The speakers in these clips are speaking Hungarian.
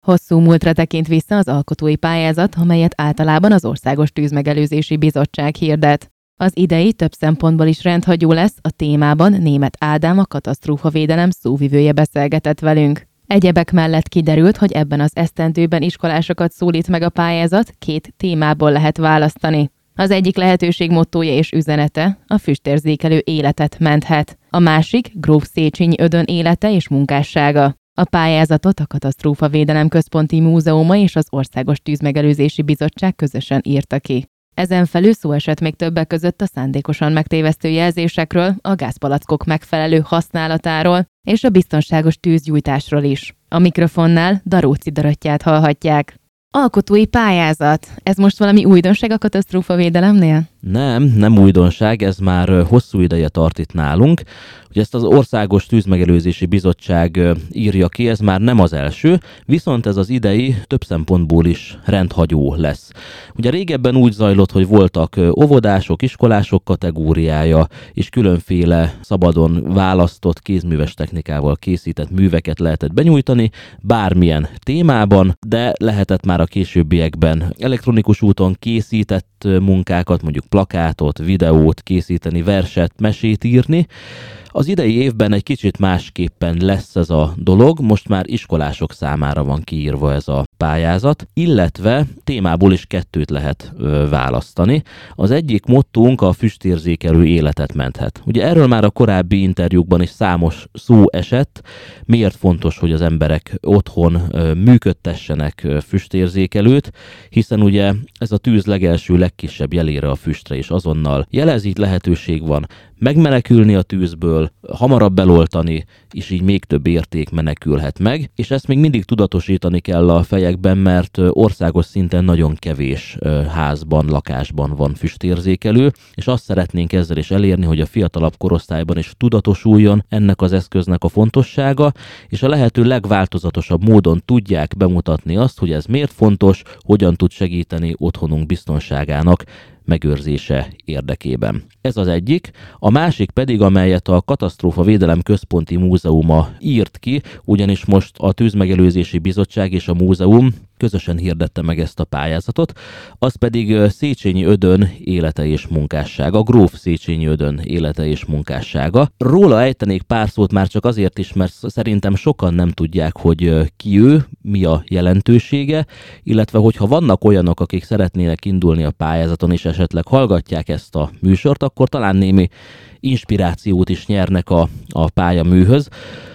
Hosszú múltra tekint vissza az alkotói pályázat, amelyet általában az Országos Tűzmegelőzési Bizottság hirdet. Az idei több szempontból is rendhagyó lesz, a témában Németh Ádám, a katasztrófavédelem szóvivője beszélgetett velünk. Egyebek mellett kiderült, hogy ebben az esztendőben iskolásokat szólít meg a pályázat, 2 témából lehet választani. Az egyik lehetőség mottója és üzenete: a füstérzékelő életet menthet. A másik Gróf Széchenyi Ödön élete és munkássága. A pályázatot a Katasztrófavédelem Központi Múzeuma és az Országos Tűzmegelőzési Bizottság közösen írta ki. Ezen felül szó esett még többek között a szándékosan megtévesztő jelzésekről, a gázpalackok megfelelő használatáról és a biztonságos tűzgyújtásról is. A mikrofonnál Daróczi Dorottyát hallhatják. Alkotói pályázat. Ez most valami újdonság a katasztrófavédelemnél? Nem újdonság, ez már hosszú ideje tart itt nálunk. Ugye ezt az Országos Tűzmegelőzési Bizottság írja ki, ez már nem az első, viszont ez az idei több szempontból is rendhagyó lesz. Ugye régebben úgy zajlott, hogy voltak óvodások, iskolások kategóriája, és különféle szabadon választott kézműves technikával készített műveket lehetett benyújtani, bármilyen témában, de lehetett már a későbbiekben elektronikus úton készített munkákat, mondjuk plakátot, videót készíteni, verset, mesét írni. Az idei évben egy kicsit másképpen lesz ez a dolog, most már iskolások számára van kiírva ez a pályázat, illetve témából is 2 lehet választani. Az egyik mottónk a füstérzékelő életet menthet. Ugye erről már a korábbi interjúkban is számos szó esett, miért fontos, hogy az emberek otthon működtessenek füstérzékelőt, hiszen ugye ez a tűz legelső, legkisebb jelére a füstre is azonnal jelez, így lehetőség van megmenekülni a tűzből, hamarabb eloltani, és így még több érték menekülhet meg, és ezt még mindig tudatosítani kell a fejekben, mert országos szinten nagyon kevés házban, lakásban van füstérzékelő, és azt szeretnénk ezzel is elérni, hogy a fiatalabb korosztályban is tudatosuljon ennek az eszköznek a fontossága, és a lehető legváltozatosabb módon tudják bemutatni azt, hogy ez miért fontos, hogyan tud segíteni otthonunk biztonságának megőrzése érdekében. Ez az egyik. A másik pedig, amelyet a Katasztrófavédelem Központi Múzeuma írt ki, ugyanis most a Tűzmegelőzési Bizottság és a múzeum közösen hirdette meg ezt a pályázatot, az pedig Széchenyi Ödön élete és munkássága, Gróf Széchenyi Ödön élete és munkássága. Róla ejtenék pár szót már csak azért is, mert szerintem sokan nem tudják, hogy ki ő, mi a jelentősége, illetve hogyha vannak olyanok, akik szeretnének indulni a pályázaton és esetleg hallgatják ezt a műsort, akkor talán némi inspirációt is nyernek a pályaműhöz.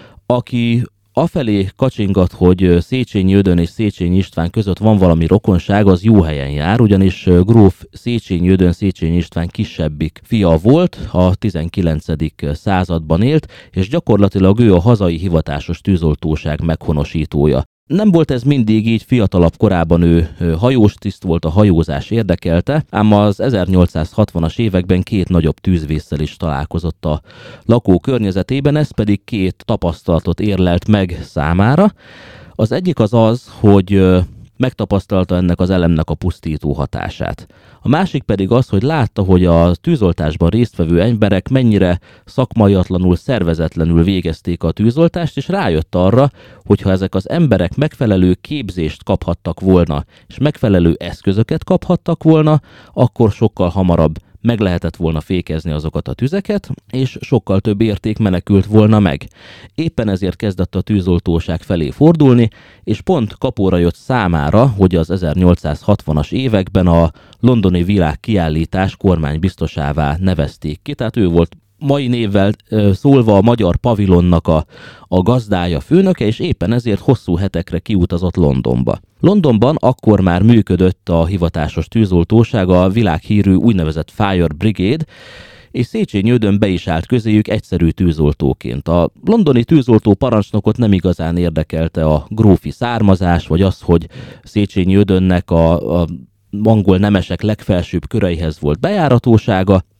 Aki afelé kacsingat, hogy Széchenyi Ödön és Széchenyi István között van valami rokonság, az jó helyen jár, ugyanis gróf Széchenyi Ödön Széchenyi István kisebbik fia volt, a 19. században élt, és gyakorlatilag ő a hazai hivatásos tűzoltóság meghonosítója. Nem volt ez mindig így, fiatalabb korában ő hajós tiszt volt, a hajózás érdekelte, ám az 1860-as években 2 nagyobb tűzvésszel is találkozott a lakó környezetében, ez pedig 2 tapasztalatot érlelt meg számára. Az egyik az, hogy megtapasztalta ennek az elemnek a pusztító hatását. A másik pedig az, hogy látta, hogy a tűzoltásban résztvevő emberek mennyire szakmaiatlanul, szervezetlenül végezték a tűzoltást, és rájött arra, hogy ha ezek az emberek megfelelő képzést kaphattak volna, és megfelelő eszközöket kaphattak volna, akkor sokkal hamarabb meg lehetett volna fékezni azokat a tüzeket, és sokkal több érték menekült volna meg. Éppen ezért kezdett a tűzoltóság felé fordulni, és pont kapóra jött számára, hogy az 1860-as években a londoni világkiállítás kormánybiztosává nevezték ki, tehát ő volt mai névvel szólva a magyar pavilonnak a gazdája, főnöke, és éppen ezért hosszú hetekre kiutazott Londonba. Londonban akkor már működött a hivatásos tűzoltóság, a világhírű úgynevezett Fire Brigade, és Széchenyi Ödön be is állt közéjük egyszerű tűzoltóként. A londoni tűzoltó parancsnokot nem igazán érdekelte a grófi származás, vagy az, hogy Széchenyi Ödönnek a angol nemesek legfelsőbb köreihez volt bejáratósága.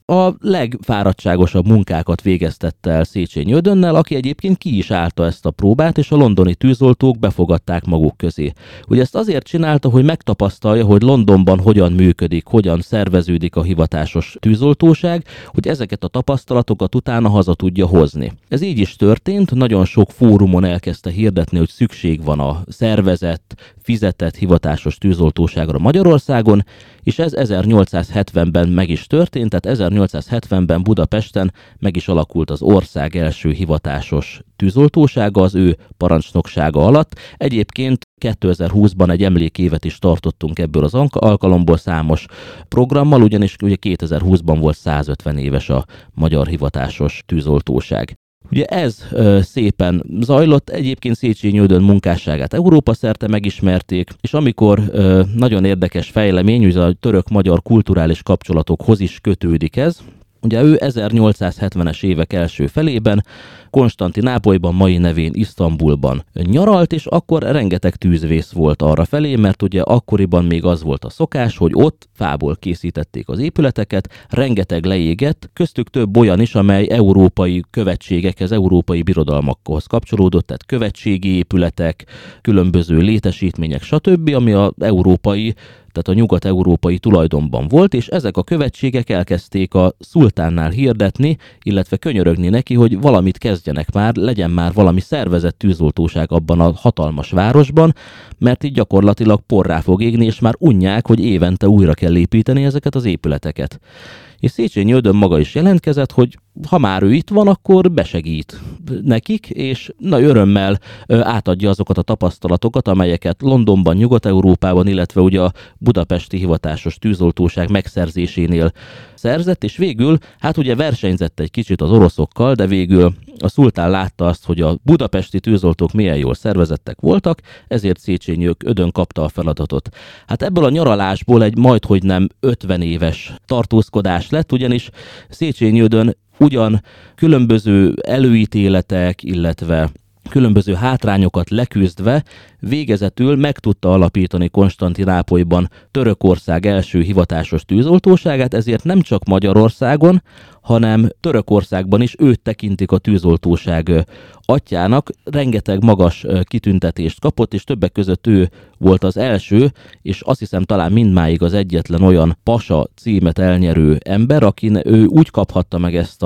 a legfáradtságosabb munkákat végeztette el Széchenyi Ödönnel, aki egyébként ki is állta ezt a próbát, és a londoni tűzoltók befogadták maguk közé. Ugye ezt azért csinálta, hogy megtapasztalja, hogy Londonban hogyan működik, hogyan szerveződik a hivatásos tűzoltóság, hogy ezeket a tapasztalatokat utána haza tudja hozni. Ez így is történt, nagyon sok fórumon elkezdte hirdetni, hogy szükség van a szervezett, fizetett hivatásos tűzoltóságra Magyarországon, és ez 1870-ben meg is történt, tehát 1870-ben Budapesten meg is alakult az ország első hivatásos tűzoltósága az ő parancsnoksága alatt. Egyébként 2020-ban egy emlékévet is tartottunk ebből az alkalomból számos programmal, ugyanis ugye 2020-ban volt 150 éves a magyar hivatásos tűzoltóság. Ugye ez szépen zajlott, egyébként Széchenyi Ödön munkásságát Európa szerte megismerték, és amikor nagyon érdekes fejlemény, ugye a török-magyar kulturális kapcsolatokhoz is kötődik ez, ugye ő 1870-es évek első felében Konstantinápolyban, mai nevén Isztambulban nyaralt, és akkor rengeteg tűzvész volt arra felé, mert ugye akkoriban még az volt a szokás, hogy ott fából készítették az épületeket, rengeteg leégett, köztük több olyan is, amely európai követségekhez, európai birodalmakhoz kapcsolódott, tehát követségi épületek, különböző létesítmények, stb., ami a európai, tehát a nyugat-európai tulajdonban volt, és ezek a követségek elkezdték a szultánnál hirdetni, illetve könyörögni neki, hogy valamit kezdjenek már, legyen már valami szervezett tűzoltóság abban a hatalmas városban, mert így gyakorlatilag porrá fog égni, és már unják, hogy évente újra kell építeni ezeket az épületeket. És Széchenyi Ödön maga is jelentkezett, hogy ha már ő itt van, akkor besegít nekik, és örömmel átadja azokat a tapasztalatokat, amelyeket Londonban, Nyugat-Európában, illetve ugye a budapesti hivatásos tűzoltóság megszerzésénél szerzett, és végül, hát ugye versenyzett egy kicsit az oroszokkal, de végül a szultán látta azt, hogy a budapesti tűzoltók milyen jól szervezettek voltak, ezért Széchenyi Ödön kapta a feladatot. Hát ebből a nyaralásból egy majdhogy nem 50 éves tartózkodás lett, ugyanis Széchenyi Ödön ugyan különböző előítéletek, illetve különböző hátrányokat leküzdve végezetül meg tudta alapítani Konstantinápolyban Törökország első hivatásos tűzoltóságát, ezért nem csak Magyarországon, hanem Törökországban is őt tekintik a tűzoltóság atyjának. Rengeteg magas kitüntetést kapott, és többek között ő volt az első, és azt hiszem talán mindmáig az egyetlen olyan pasa címet elnyerő ember, akin ő úgy kaphatta meg ezt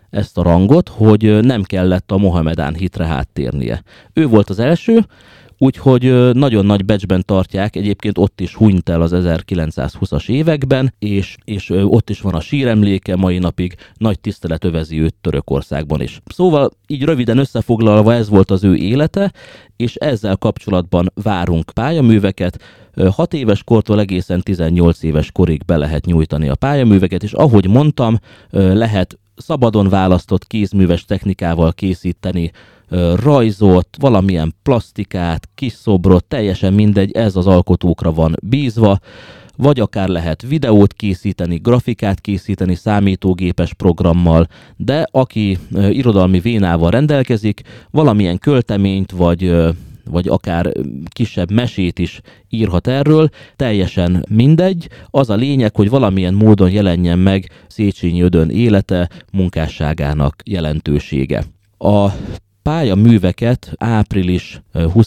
a rangot, hogy nem kellett a mohamedán hitre háttérnie. Ő volt az első, úgyhogy nagyon nagy becsben tartják, egyébként ott is hunyt el az 1920-as években, és ott is van a síremléke, mai napig nagy tisztelet övezi őt Törökországban is. Szóval így röviden összefoglalva ez volt az ő élete, és ezzel kapcsolatban várunk pályaműveket. 6 éves kortól egészen 18 éves korig be lehet nyújtani a pályaműveket, és ahogy mondtam, lehet szabadon választott kézműves technikával készíteni rajzot, valamilyen plastikát, kis szobrot, teljesen mindegy, ez az alkotókra van bízva, vagy akár lehet videót készíteni, grafikát készíteni számítógépes programmal, de aki irodalmi vénával rendelkezik, valamilyen költeményt, vagy akár kisebb mesét is írhat erről, teljesen mindegy. Az a lényeg, hogy valamilyen módon jelenjen meg Széchenyi Ödön élete, munkásságának jelentősége. A pályaműveket április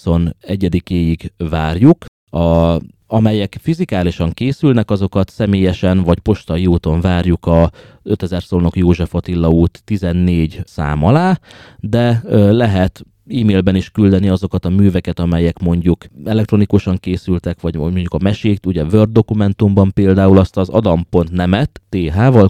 21-éig várjuk, amelyek fizikálisan készülnek, azokat személyesen vagy postai úton várjuk a 5000 Szolnok József Attila út 14 szám alá, de lehet e-mailben is küldeni azokat a műveket, amelyek mondjuk elektronikusan készültek, vagy mondjuk a mesékt, ugye Word dokumentumban például azt az adam.nemet th-val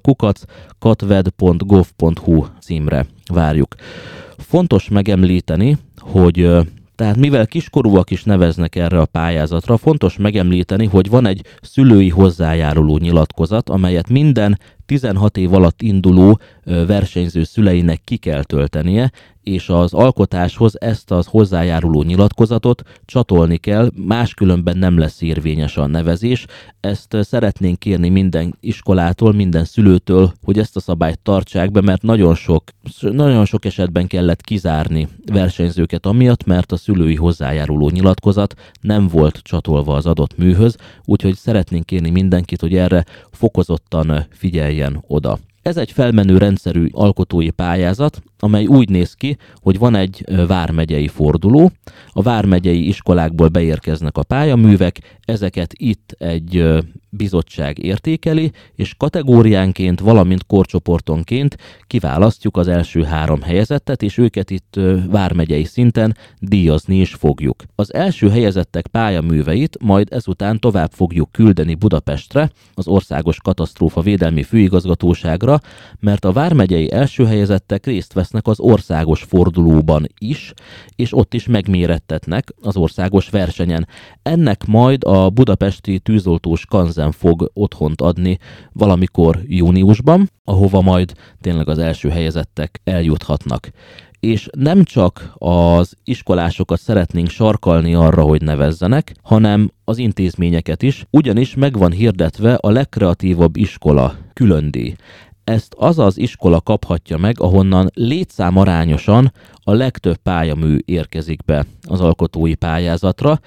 katved.gov.hu címre várjuk. Fontos megemlíteni, hogy tehát mivel kiskorúak is neveznek erre a pályázatra, fontos megemlíteni, hogy van egy szülői hozzájáruló nyilatkozat, amelyet minden 16 év alatt induló versenyző szüleinek ki kell töltenie, és az alkotáshoz ezt az hozzájáruló nyilatkozatot csatolni kell, máskülönben nem lesz érvényes a nevezés. Ezt szeretnénk kérni minden iskolától, minden szülőtől, hogy ezt a szabályt tartsák be, mert nagyon sok esetben kellett kizárni versenyzőket amiatt, mert a szülői hozzájáruló nyilatkozat nem volt csatolva az adott műhöz, úgyhogy szeretnénk kérni mindenkit, hogy erre fokozottan figyeljen oda. Ez egy felmenő rendszerű alkotói pályázat, amely úgy néz ki, hogy van egy vármegyei forduló, a vármegyei iskolákból beérkeznek a pályaművek, ezeket itt egy bizottság értékeli, és kategóriánként, valamint korcsoportonként kiválasztjuk az első 3 helyezettet, és őket itt vármegyei szinten díjazni is fogjuk. Az első helyezettek pályaműveit majd ezután tovább fogjuk küldeni Budapestre, az Országos Katasztrófavédelmi Főigazgatóságra, mert a vármegyei első helyezettek részt vesznek az országos fordulóban is, és ott is megmérettetnek az országos versenyen. Ennek majd a budapesti tűzoltós kanzen fog otthont adni valamikor júniusban, ahova majd tényleg az első helyezettek eljuthatnak. És nem csak az iskolásokat szeretnénk sarkalni arra, hogy nevezzenek, hanem az intézményeket is, ugyanis meg van hirdetve a legkreatívabb iskola különdíj. Ezt az az iskola kaphatja meg, ahonnan létszámarányosan a legtöbb pályamű érkezik be az alkotói pályázatra.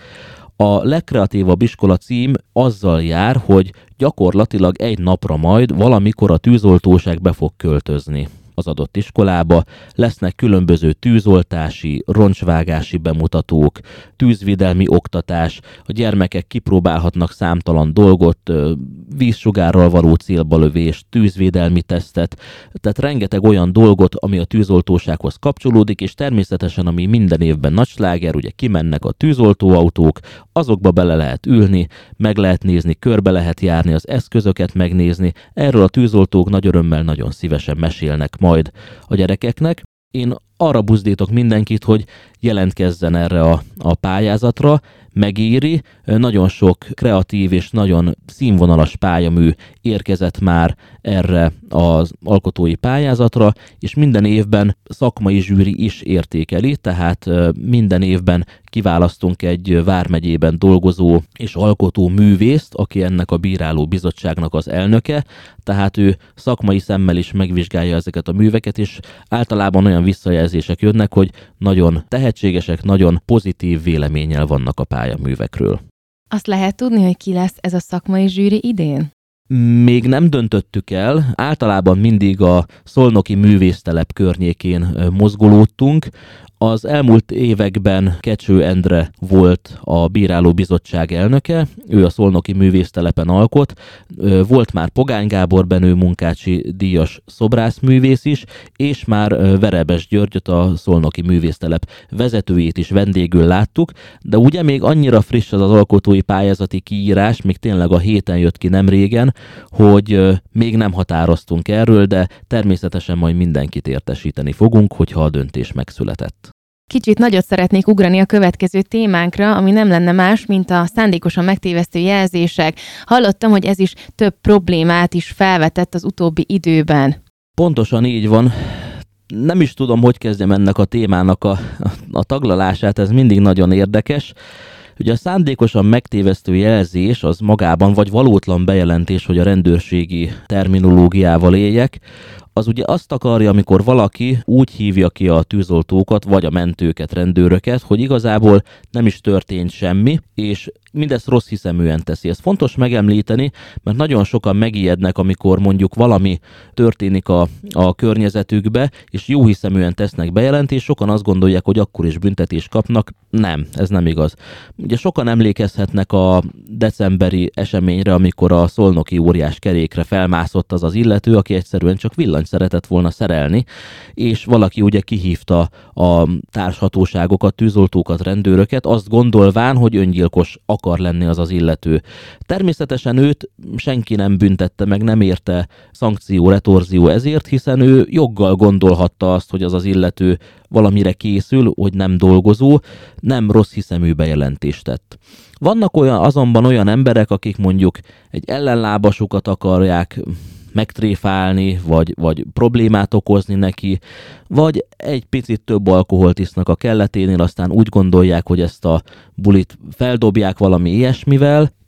A legkreatívabb iskola cím azzal jár, hogy gyakorlatilag egy napra majd valamikor a tűzoltóság be fog költözni az adott iskolába. Lesznek különböző tűzoltási, roncsvágási bemutatók, tűzvédelmi oktatás, a gyermekek kipróbálhatnak számtalan dolgot, vízsugárral való célbalövést, tűzvédelmi tesztet, tehát rengeteg olyan dolgot, ami a tűzoltósághoz kapcsolódik, és természetesen ami minden évben nagy sláger, ugye kimennek a tűzoltóautók, azokba bele lehet ülni, meg lehet nézni, körbe lehet járni, az eszközöket megnézni. Erről a tűzoltók nagy örömmel, nagyon szívesen mesélnek majd a gyerekeknek. Én arra buzdítok mindenkit, hogy jelentkezzen erre a pályázatra, megéri, nagyon sok kreatív és nagyon színvonalas pályamű érkezett már erre az alkotói pályázatra, és minden évben szakmai zsűri is értékeli, tehát minden évben kiválasztunk egy vármegyében dolgozó és alkotó művészt, aki ennek a bíráló bizottságnak az elnöke, tehát ő szakmai szemmel is megvizsgálja ezeket a műveket, és általában olyan visszajelzések jönnek, hogy nagyon tehetségesek, nagyon pozitív véleménnyel vannak a pályaművekről. Azt lehet tudni, hogy ki lesz ez a szakmai zsűri idén? Még nem döntöttük el, általában mindig a Szolnoki Művésztelep környékén mozgolódtunk. Az elmúlt években Kecső Endre volt a bíráló bizottság elnöke, ő a Szolnoki Művésztelepen alkot, volt már Pogány Gábor Benő Munkácsi díjas szobrászművész is, és már Verebes Györgyöt, a Szolnoki Művésztelep vezetőjét is vendégül láttuk, de ugye még annyira friss az alkotói pályázati kiírás, még tényleg a héten jött ki nem régen, hogy még nem határoztunk erről, de természetesen majd mindenkit értesíteni fogunk, hogyha a döntés megszületett. Kicsit nagyot szeretnék ugrani a következő témánkra, ami nem lenne más, mint a szándékosan megtévesztő jelzések. Hallottam, hogy ez is több problémát is felvetett az utóbbi időben. Pontosan így van. Nem is tudom, hogy kezdjem ennek a témának a taglalását, ez mindig nagyon érdekes. Ugye a szándékosan megtévesztő jelzés az magában, vagy valótlan bejelentés, hogy a rendőrségi terminológiával éljek, az ugye azt akarja, amikor valaki úgy hívja ki a tűzoltókat, vagy a mentőket, rendőröket, hogy igazából nem is történt semmi, és mindezt rossz hiszeműen teszi. Ez fontos megemlíteni, mert nagyon sokan megijednek, amikor mondjuk valami történik a környezetükbe, és jó hiszeműen tesznek bejelentést, sokan azt gondolják, hogy akkor is büntetést kapnak. Nem, ez nem igaz. Ugye sokan emlékezhetnek a decemberi eseményre, amikor a szolnoki óriás kerékre felmászott az illető, aki egyszerűen csak villanyt szeretett volna szerelni, és valaki ugye kihívta a társhatóságokat, tűzoltókat, rendőröket, azt gondolván, hogy öngyilkos akar lenni az illető. Természetesen őt senki nem büntette meg, nem érte szankció, retorzió ezért, hiszen ő joggal gondolhatta azt, hogy az illető valamire készül, hogy nem dolgozó, nem rossz hiszemű bejelentést tett. Vannak azonban olyan emberek, akik mondjuk egy ellenlábasukat akarják megtréfálni, vagy problémát okozni neki, vagy egy picit több alkoholt isznak a kelleténél, aztán úgy gondolják, hogy ezt a bulit feldobják valami ilyesmivel, és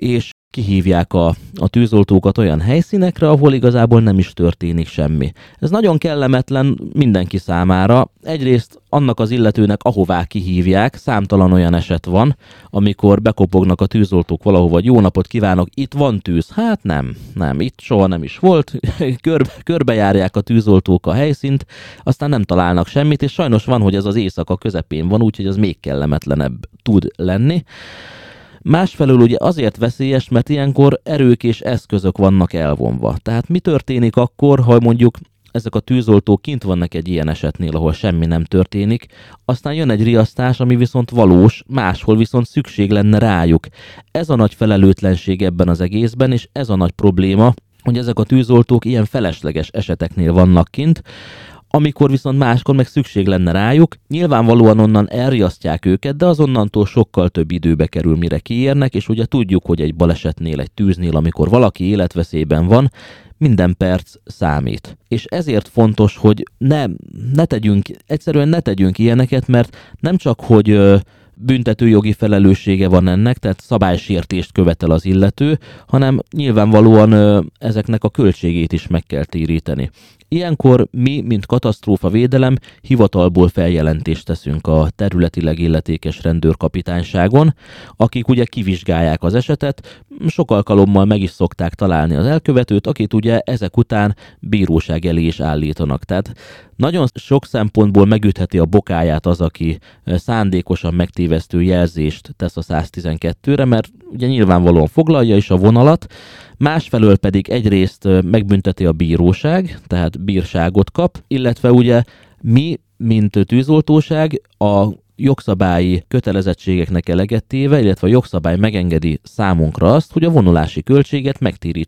kihívják a tűzoltókat olyan helyszínekre, ahol igazából nem is történik semmi. Ez nagyon kellemetlen mindenki számára. Egyrészt annak az illetőnek, ahová kihívják, számtalan olyan eset van, amikor bekopognak a tűzoltók valahova, hogy jó napot kívánok, itt van tűz. Hát nem, itt soha nem is volt. Körbejárják a tűzoltók a helyszínt, aztán nem találnak semmit, és sajnos van, hogy ez az éjszaka közepén van, úgyhogy az még kellemetlenebb tud lenni. Másfelől ugye azért veszélyes, mert ilyenkor erők és eszközök vannak elvonva. Tehát mi történik akkor, ha mondjuk ezek a tűzoltók kint vannak egy ilyen esetnél, ahol semmi nem történik, aztán jön egy riasztás, ami viszont valós, máshol viszont szükség lenne rájuk. Ez a nagy felelőtlenség ebben az egészben, és ez a nagy probléma, hogy ezek a tűzoltók ilyen felesleges eseteknél vannak kint, amikor viszont máskor meg szükség lenne rájuk, nyilvánvalóan onnan elriasztják őket, de azonnantól sokkal több időbe kerül, mire kiérnek, és ugye tudjuk, hogy egy balesetnél, egy tűznél, amikor valaki életveszélyben van, minden perc számít. És ezért fontos, hogy egyszerűen ne tegyünk ilyeneket, mert nem csak, hogy büntetőjogi felelőssége van ennek, tehát szabálysértést követel az illető, hanem nyilvánvalóan ezeknek a költségét is meg kell téríteni. Ilyenkor mi, mint katasztrófavédelem, hivatalból feljelentést teszünk a területileg illetékes rendőrkapitányságon, akik ugye kivizsgálják az esetet, sok alkalommal meg is szokták találni az elkövetőt, akit ugye ezek után bíróság elé is állítanak. Tehát nagyon sok szempontból megütheti a bokáját az, aki szándékosan megtévesztő jelzést tesz a 112-re, mert ugye nyilvánvalóan foglalja is a vonalat, másfelől pedig egyrészt megbünteti a bíróság, tehát bírságot kap, illetve ugye mi, mint tűzoltóság, a jogszabályi kötelezettségeknek eleget téve, illetve a jogszabály megengedi számunkra azt, hogy a vonulási költséget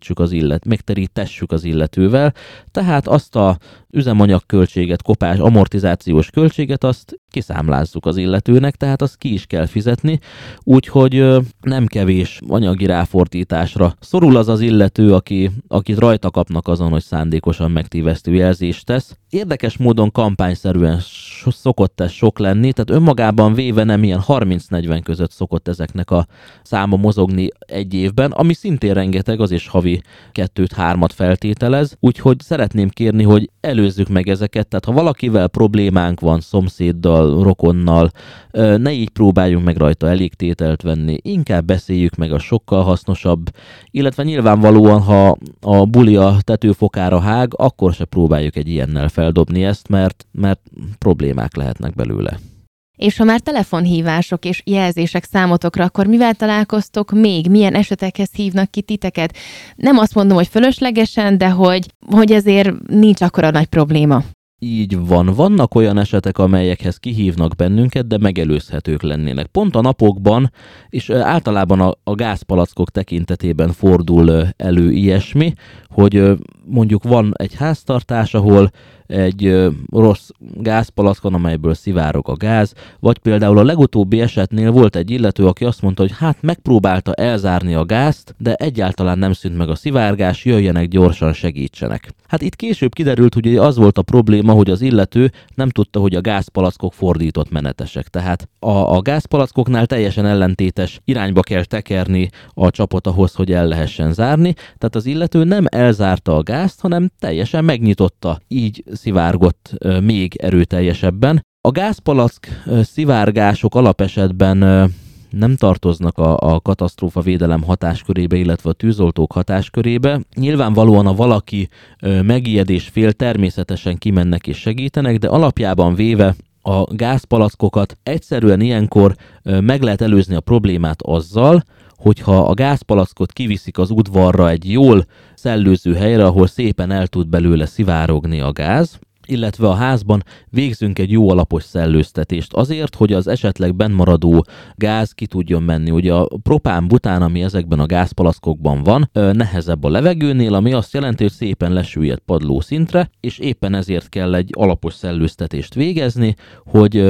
megterítessük az illetővel, tehát azt a üzemanyagköltséget, kopás, amortizációs költséget, azt kiszámlázzuk az illetőnek, tehát azt ki is kell fizetni, úgyhogy nem kevés anyagi ráfordításra szorul az illető, akit rajta kapnak azon, hogy szándékosan megtévesztő jelzést tesz. Érdekes módon kampányszerűen szokott ez sok lenni, tehát önmagában véve nem ilyen 30-40 között szokott ezeknek a száma mozogni egy évben, ami szintén rengeteg, az is havi 2-3 feltételez, úgyhogy szeretném kérni, hogy előzzük meg ezeket, tehát ha valakivel problémánk van, szomszéddal, rokonnal, ne így próbáljunk meg rajta elégtételt venni, inkább beszéljük meg, a sokkal hasznosabb, illetve nyilvánvalóan, ha a buli a tetőfokára hág, akkor se próbáljuk egy ilyennel feldobni ezt, mert problémák lehetnek belőle. És ha már telefonhívások és jelzések számotokra, akkor mivel találkoztok még? Milyen esetekhez hívnak ki titeket? Nem azt mondom, hogy fölöslegesen, de hogy ezért nincs akkora nagy probléma. Így van. Vannak olyan esetek, amelyekhez kihívnak bennünket, de megelőzhetők lennének. Pont a napokban, és általában a gázpalackok tekintetében fordul elő ilyesmi, hogy mondjuk van egy háztartás, ahol egy rossz gázpalackon, amelyből szivárog a gáz, vagy például a legutóbbi esetnél volt egy illető, aki azt mondta, hogy hát megpróbálta elzárni a gázt, de egyáltalán nem szűnt meg a szivárgás, jöjjenek gyorsan, segítsenek. Hát itt később kiderült, hogy az volt a probléma, hogy az illető nem tudta, hogy a gázpalackok fordított menetesek. Tehát a gázpalackoknál teljesen ellentétes irányba kell tekerni a csapot ahhoz, hogy el lehessen zárni. Tehát az illető nem elzárta a gázt, hanem teljesen megnyitotta, így szivárgott még erőteljesebben. A gázpalack szivárgások alapesetben nem tartoznak a katasztrófavédelem hatáskörébe, illetve a tűzoltók hatáskörébe. Nyilvánvalóan, ha valaki megijedés fél, természetesen kimennek és segítenek, de alapjában véve a gázpalackokat egyszerűen ilyenkor meg lehet előzni a problémát azzal, hogyha a gázpalackot kiviszik az udvarra egy jól szellőző helyre, ahol szépen el tud belőle szivárogni a gáz, illetve a házban végzünk egy jó alapos szellőztetést azért, hogy az esetleg bennmaradó gáz ki tudjon menni. Ugye a propán-bután, ami ezekben a gázpalackokban van, nehezebb a levegőnél, ami azt jelenti, hogy szépen lesüllyed padló szintre, és éppen ezért kell egy alapos szellőztetést végezni, hogy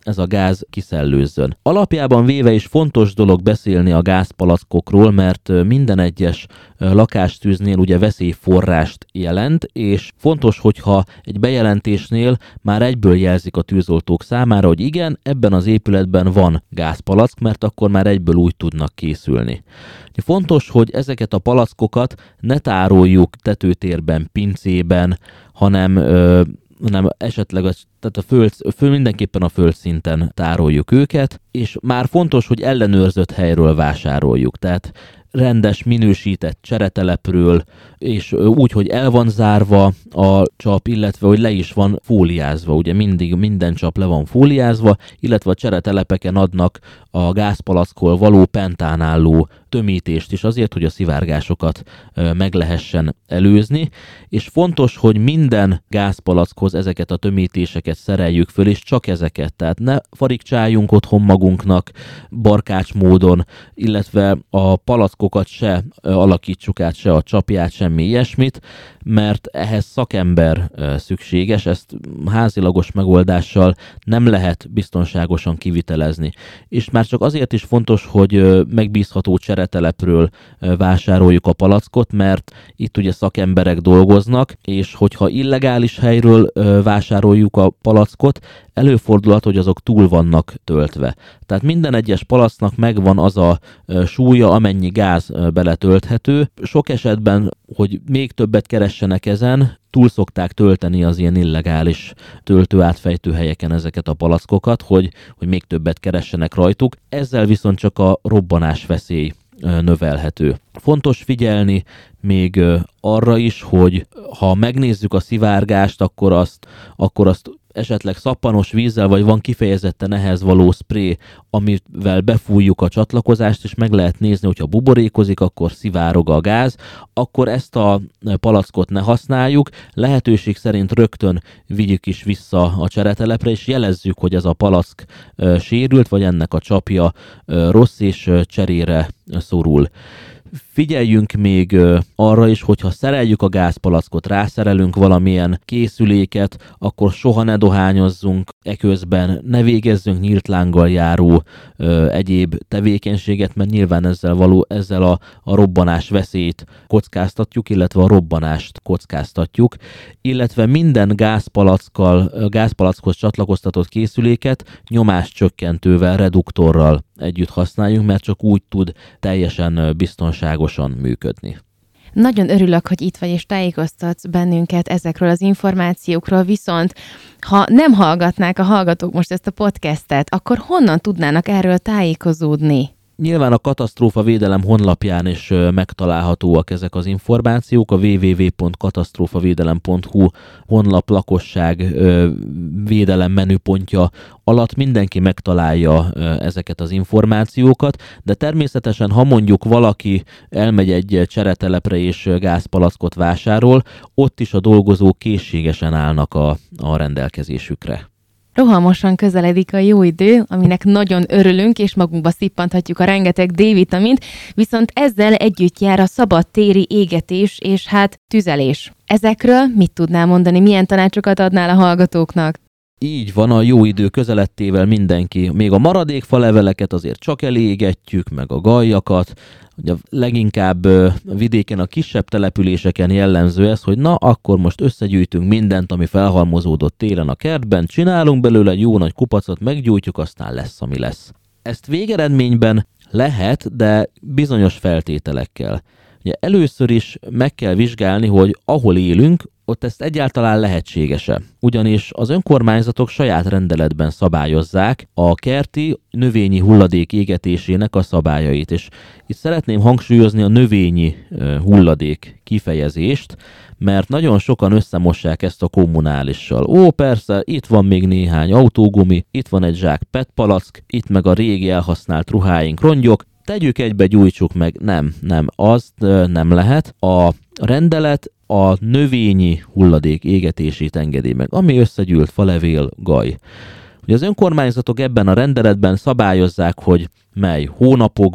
ez a gáz kiszellőzzön. Alapjában véve is fontos dolog beszélni a gázpalackokról, mert minden egyes lakástűznél ugye veszélyforrást jelent, és fontos, hogyha egy bejelentésnél már egyből jelzik a tűzoltók számára, hogy igen, ebben az épületben van gázpalack, mert akkor már egyből úgy tudnak készülni. Fontos, hogy ezeket a palackokat ne tároljuk tetőtérben, pincében, hanem esetleg tehát mindenképpen a földszinten tároljuk őket, és már fontos, hogy ellenőrzött helyről vásároljuk. Tehát rendes, minősített cseretelepről, és úgy, hogy el van zárva a csap, illetve hogy le is van fóliázva. Ugye minden csap le van fóliázva, illetve a cseretelepeken adnak a gázpalackol való pentánálló tömítést is azért, hogy a szivárgásokat meg lehessen előzni, és fontos, hogy minden gázpalackhoz ezeket a tömítéseket szereljük föl, és csak ezeket, tehát ne farigcsáljunk otthon magunknak barkács módon, illetve a palackokat se alakítsuk át, se a csapját, semmi ilyesmit, mert ehhez szakember szükséges, ezt házilagos megoldással nem lehet biztonságosan kivitelezni. És már csak azért is fontos, hogy megbízható cseretelepről vásároljuk a palackot, mert itt ugye szakemberek dolgoznak, és hogyha illegális helyről vásároljuk a palackot, előfordulhat, hogy azok túl vannak töltve. Tehát minden egyes palacknak megvan az a súlya, amennyi gáz beletölthető. Sok esetben, hogy még többet keressenek ezen, túl szokták tölteni az ilyen illegális töltő-átfejtő helyeken ezeket a palackokat, hogy még többet keressenek rajtuk. Ezzel viszont csak a robbanás veszély növelhető. Fontos figyelni még arra is, hogy ha megnézzük a szivárgást, akkor azt esetleg szappanos vízzel, vagy van kifejezetten ehhez való spré, amivel befújjuk a csatlakozást, és meg lehet nézni, hogyha buborékozik, akkor szivárog a gáz, akkor ezt a palackot ne használjuk, lehetőség szerint rögtön vigyük is vissza a cseretelepre, és jelezzük, hogy ez a palack sérült, vagy ennek a csapja rossz, és cserére szorul. Figyeljünk még arra is, hogyha szereljük a gázpalackot, rászerelünk valamilyen készüléket, akkor soha ne dohányozzunk eközben, ne végezzünk nyílt lánggal járó egyéb tevékenységet, mert nyilván ezzel a robbanás veszélyt kockáztatjuk, illetve a robbanást kockáztatjuk, illetve minden gázpalackhoz csatlakoztatott készüléket nyomáscsökkentővel, reduktorral együtt használjuk, mert csak úgy tud teljesen biztonságosan működni. Nagyon örülök, hogy itt vagy és tájékoztatsz bennünket ezekről az információkról, viszont ha nem hallgatnák a hallgatók most ezt a podcastet, akkor honnan tudnának erről tájékozódni? Nyilván a Katasztrófavédelem honlapján is megtalálhatóak ezek az információk, a www.katasztrófavédelem.hu honlap lakosság védelem menüpontja alatt mindenki megtalálja ezeket az információkat, de természetesen, ha mondjuk valaki elmegy egy cseretelepre és gázpalackot vásárol, ott is a dolgozók készségesen állnak a rendelkezésükre. Rohamosan közeledik a jó idő, aminek nagyon örülünk, és magunkba szippanthatjuk a rengeteg D-vitamint, viszont ezzel együtt jár a szabadtéri égetés és tüzelés. Ezekről mit tudnál mondani, milyen tanácsokat adnál a hallgatókok? Így van, a jó idő közelettével mindenki, még a maradékfaleveleket azért csak elégetjük, meg a galjakat. Ugye leginkább vidéken, a kisebb településeken jellemző ez, hogy na, akkor most összegyűjtünk mindent, ami felhalmozódott télen a kertben, csinálunk belőle egy jó nagy kupacot, meggyújtjuk, aztán lesz, ami lesz. Ezt végeredményben lehet, de bizonyos feltételekkel. Ugye először is meg kell vizsgálni, hogy ahol élünk, ott ezt egyáltalán lehetséges-e. Ugyanis az önkormányzatok saját rendeletben szabályozzák a kerti növényi hulladék égetésének a szabályait. És itt szeretném hangsúlyozni a növényi hulladék kifejezést, mert nagyon sokan összemossák ezt a kommunálissal. Ó, persze, itt van még néhány autógumi, itt van egy zsák PET palack, itt meg a régi elhasznált ruháink, rongyok, tegyük egybe, gyújtsuk meg. Nem, azt nem lehet. A rendelet a növényi hulladék égetését engedi meg, ami összegyűlt falevél, gaj. Ugye az önkormányzatok ebben a rendeletben szabályozzák, hogy mely hónapokban,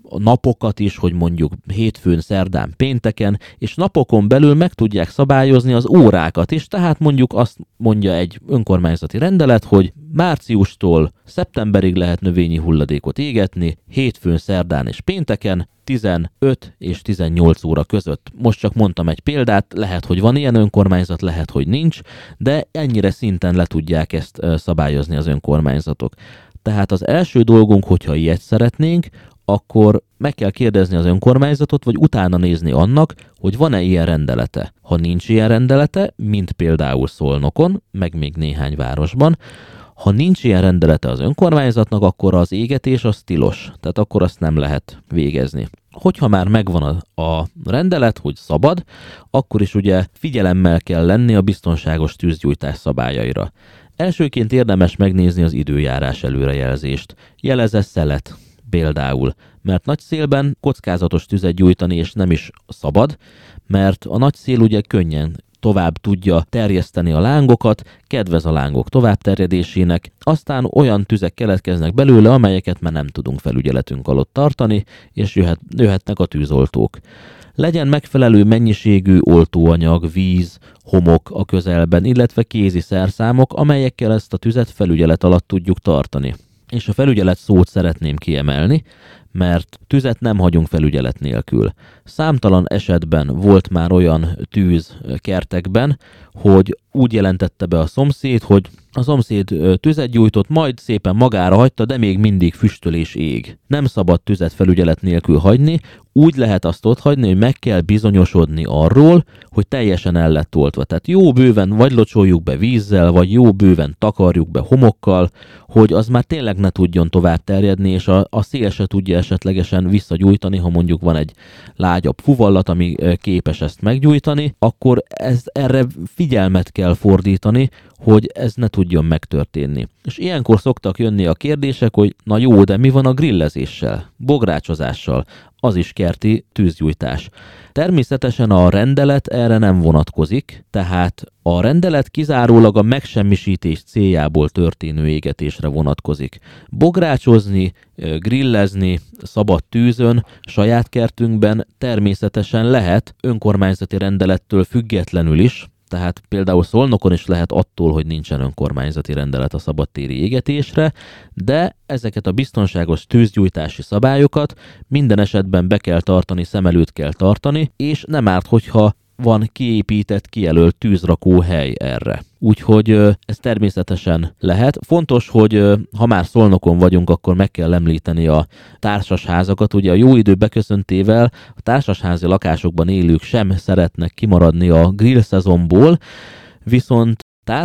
a napokat is, hogy mondjuk hétfőn, szerdán, pénteken, és napokon belül meg tudják szabályozni az órákat is, tehát mondjuk azt mondja egy önkormányzati rendelet, hogy márciustól szeptemberig lehet növényi hulladékot égetni, hétfőn, szerdán és pénteken, 15 és 18 óra között. Most csak mondtam egy példát, lehet, hogy van ilyen önkormányzat, lehet, hogy nincs, de ennyire szinten le tudják ezt szabályozni az önkormányzatok. Tehát az első dolgunk, hogyha ilyet szeretnénk, akkor meg kell kérdezni az önkormányzatot, vagy utána nézni annak, hogy van-e ilyen rendelete. Ha nincs ilyen rendelete, mint például Szolnokon, meg még néhány városban, ha nincs ilyen rendelete az önkormányzatnak, akkor az égetés az tilos, tehát akkor azt nem lehet végezni. Hogyha már megvan a rendelet, hogy szabad, akkor is ugye figyelemmel kell lenni a biztonságos tűzgyújtás szabályaira. Elsőként érdemes megnézni az időjárás előrejelzést. Jelez-e szelet például, mert nagy szélben kockázatos tüzet gyújtani, és nem is szabad, mert a nagy szél ugye könnyen tovább tudja terjeszteni a lángokat, kedvez a lángok továbbterjedésének, aztán olyan tüzek keletkeznek belőle, amelyeket már nem tudunk felügyeletünk alatt tartani, és jöhetnek a tűzoltók. Legyen megfelelő mennyiségű oltóanyag, víz, homok a közelben, illetve kézi szerszámok, amelyekkel ezt a tüzet felügyelet alatt tudjuk tartani. És a felügyelet szót szeretném kiemelni, mert tüzet nem hagyunk felügyelet nélkül. Számtalan esetben volt már olyan tűz kertekben, hogy úgy jelentette be a szomszéd, hogy a szomszéd tüzet gyújtott, majd szépen magára hagyta, de még mindig füstöl és ég. Nem szabad tüzet felügyelet nélkül hagyni, úgy lehet azt ott hagyni, hogy meg kell bizonyosodni arról, hogy teljesen el lett oltva. Tehát jó bőven vagy locsoljuk be vízzel, vagy jó bőven takarjuk be homokkal, hogy az már tényleg ne tudjon tovább terjedni, és a szél se tudja esetlegesen visszagyújtani, ha mondjuk van egy lágyabb fuvallat, ami képes ezt meggyújtani, akkor erre figyelmet kell fordítani, hogy ez ne tudjon megtörténni. És ilyenkor szoktak jönni a kérdések, hogy na jó, de mi van a grillezéssel, bográcsozással, az is kerti tűzgyújtás. Természetesen a rendelet erre nem vonatkozik, tehát a rendelet kizárólag a megsemmisítés céljából történő égetésre vonatkozik. Bográcsozni, grillezni szabad tűzön, saját kertünkben természetesen lehet önkormányzati rendelettől függetlenül is, tehát például Szolnokon is lehet attól, hogy nincsen önkormányzati rendelet a szabadtéri égetésre, de ezeket a biztonságos tűzgyújtási szabályokat minden esetben be kell tartani, szem előtt kell tartani, és nem árt, hogyha van kiépített, kijelölt tűzrakóhely erre. Úgyhogy ez természetesen lehet. Fontos, hogy ha már Szolnokon vagyunk, akkor meg kell említeni a társasházakat. Ugye a jó idő beköszöntével a társasházi lakásokban élők sem szeretnek kimaradni a grill szezonból, viszont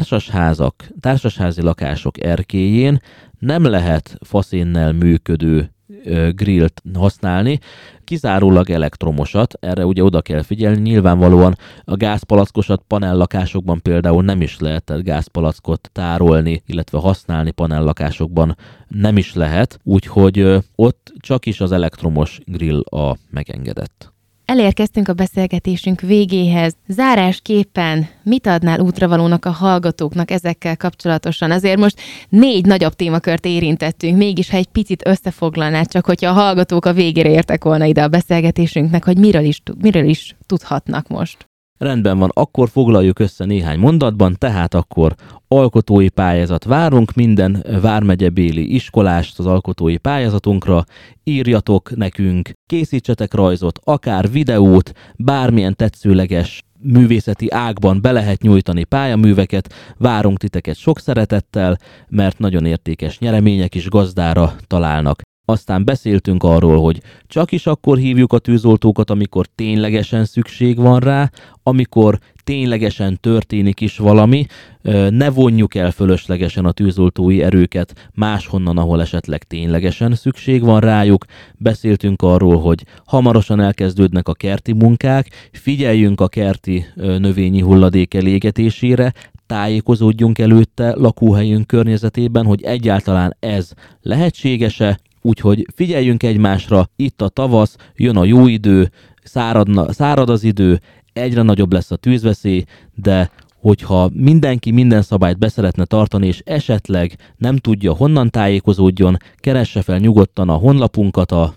társasházi lakások erkélyén nem lehet faszénnel működő grillt használni, kizárólag elektromosat, erre ugye oda kell figyelni, nyilvánvalóan a gázpalackosat panellakásokban például nem is lehet, tehát gázpalackot tárolni, illetve használni panellakásokban nem is lehet, úgyhogy ott csak is az elektromos grill a megengedett. Elérkeztünk a beszélgetésünk végéhez. Zárásképpen mit adnál útravalónak a hallgatóknak ezekkel kapcsolatosan? Azért most 4 nagyobb témakört érintettünk, mégis ha egy picit összefoglalnád, csak hogyha a hallgatók a végére értek volna ide a beszélgetésünknek, hogy miről is tudhatnak most. Rendben van, akkor foglaljuk össze néhány mondatban, tehát akkor alkotói pályázat várunk, minden vármegyebéli iskolást az alkotói pályázatunkra, írjatok nekünk, készítsetek rajzot, akár videót, bármilyen tetszőleges művészeti ágban be lehet nyújtani pályaműveket, várunk titeket sok szeretettel, mert nagyon értékes nyeremények is gazdára találnak. Aztán beszéltünk arról, hogy csak is akkor hívjuk a tűzoltókat, amikor ténylegesen szükség van rá, amikor ténylegesen történik is valami, ne vonjuk el fölöslegesen a tűzoltói erőket máshonnan, ahol esetleg ténylegesen szükség van rájuk. Beszéltünk arról, hogy hamarosan elkezdődnek a kerti munkák, figyeljünk a kerti növényi hulladék elégetésére, tájékozódjunk előtte lakóhelyünk környezetében, hogy egyáltalán ez lehetséges-e. Úgyhogy figyeljünk egymásra, itt a tavasz, jön a jó idő, szárad az idő, egyre nagyobb lesz a tűzveszély, de hogyha mindenki minden szabályt beszeretne tartani, és esetleg nem tudja, honnan tájékozódjon, keresse fel nyugodtan a honlapunkat, a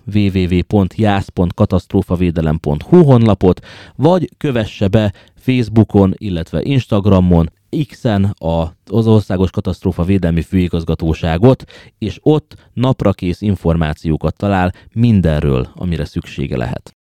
www.jász.katasztrófavédelem.hu honlapot, vagy kövesse be Facebookon, illetve Instagramon, X-en az Országos Katasztrófavédelmi Főigazgatóságot, és ott naprakész információkat talál mindenről, amire szüksége lehet.